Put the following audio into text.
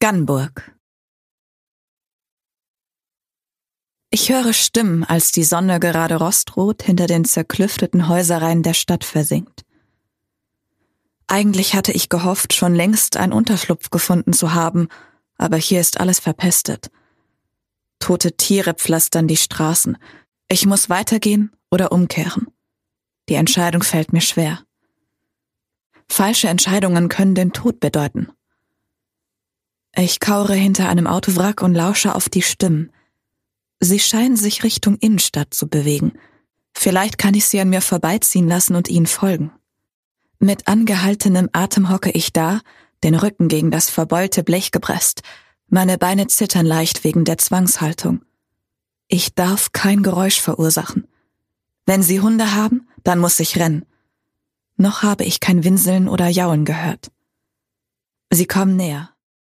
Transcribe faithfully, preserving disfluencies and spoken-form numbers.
Gunburg. Ich höre Stimmen, als die Sonne gerade rostrot hinter den zerklüfteten Häuserreihen der Stadt versinkt. Eigentlich hatte ich gehofft, schon längst einen Unterschlupf gefunden zu haben, aber hier ist alles verpestet. Tote Tiere pflastern die Straßen. Ich muss weitergehen oder umkehren. Die Entscheidung fällt mir schwer. Falsche Entscheidungen können den Tod bedeuten. Ich kauere hinter einem Autowrack und lausche auf die Stimmen. Sie scheinen sich Richtung Innenstadt zu bewegen. Vielleicht kann ich sie an mir vorbeiziehen lassen und ihnen folgen. Mit angehaltenem Atem hocke ich da, den Rücken gegen das verbeulte Blech gepresst. Meine Beine zittern leicht wegen der Zwangshaltung. Ich darf kein Geräusch verursachen. Wenn sie Hunde haben, dann muss ich rennen. Noch habe ich kein Winseln oder Jaulen gehört. Sie kommen näher.